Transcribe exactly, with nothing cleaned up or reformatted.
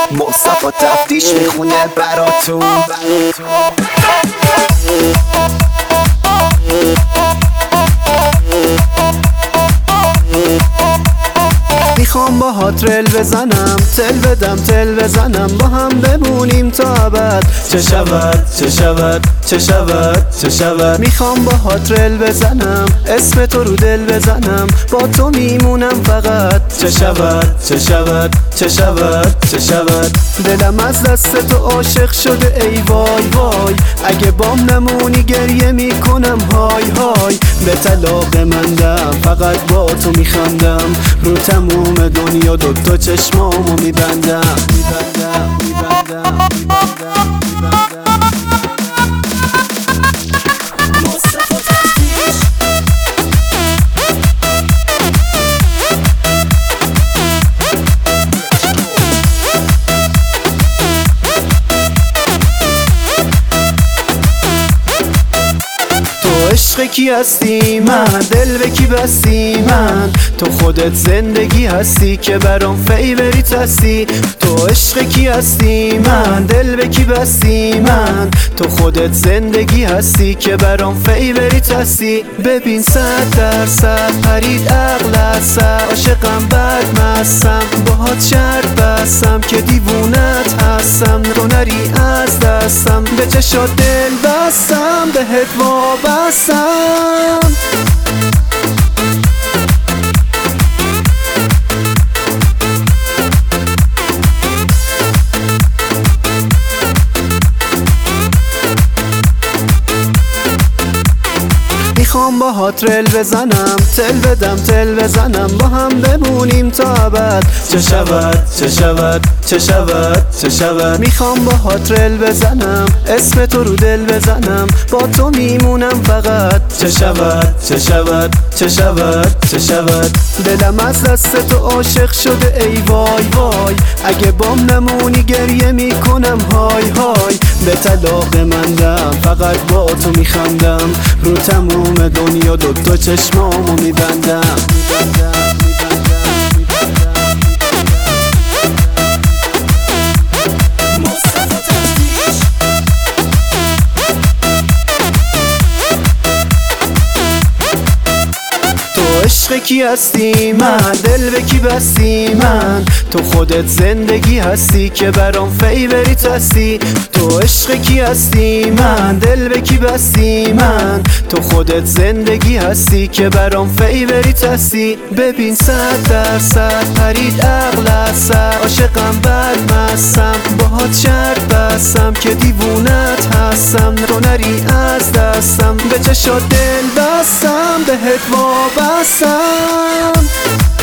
مصطفی تفتیش میخونه براتون. میخوام با ها ترل بزنم، تل بدم تل بزنم، با هم بمونیم تا ابد. چه شود چه شود چه شود چه شود. میخوام با ها ترل بزنم، اسم تو رو دل بزنم، با تو میمونم فقط. چه شود چه شود چه شود چه شود. دلم از دست تو عاشق شده ای وای وای، اگه بام نمونی گریه میکنم های های. به طلاق مندم فقط با تو میخندم، رو تموم دنیا دو تا چشمامو میبندم میبندم میبندم میبندم میبندم. عشق کی هستی من، دل به کی بستی من، تو خودت زندگی هستی که برام فیوریت هستی. تو عشق کی هستی من، دل به کی بستی من، تو خودت زندگی هستی که برام فیوریت هستی. ببین صد درصد پرید عقل سر، عاشقم بد مستم، باهات شرط بستم که دیوونت هستم، تو نری از دستم، به چشات دل بستم، بهت وابستم. میخوام با ها ترل بزنم، تل بدم تل بزنم، با هم بمونیم تا ابد. چه شود چه شود چه شود چه شود. میخوام با ها ترل بزنم، اسم تو رو دل بزنم، با تو میمونم فقط. چه شود چه شود چه شود چه شود. دلم از دست تو عاشق شده ای وای وای، اگه بام نمونی گریه میکنم های های. به طلاق مندم فقط با تو میخندم، رو تموم دنیا دو تا چشمامو میبندم میبندم میبندم میبندم. مصطفی تفتیش. تو عشق کی هستی من، دل به کی بستی من، تو خودت زندگی هستی که برام فیوریت هستی. تو عشق کی هستی من، دل به کی بستی من، تو خودت زندگی هستی که برام فیوریت هستی. ببین صد درصد پرید عقل سر، عاشقم بد مستم، باهات شرط بستم که دیوونت هستم، تو نری از دستم، به چشات دل بستم، بهت وابستم.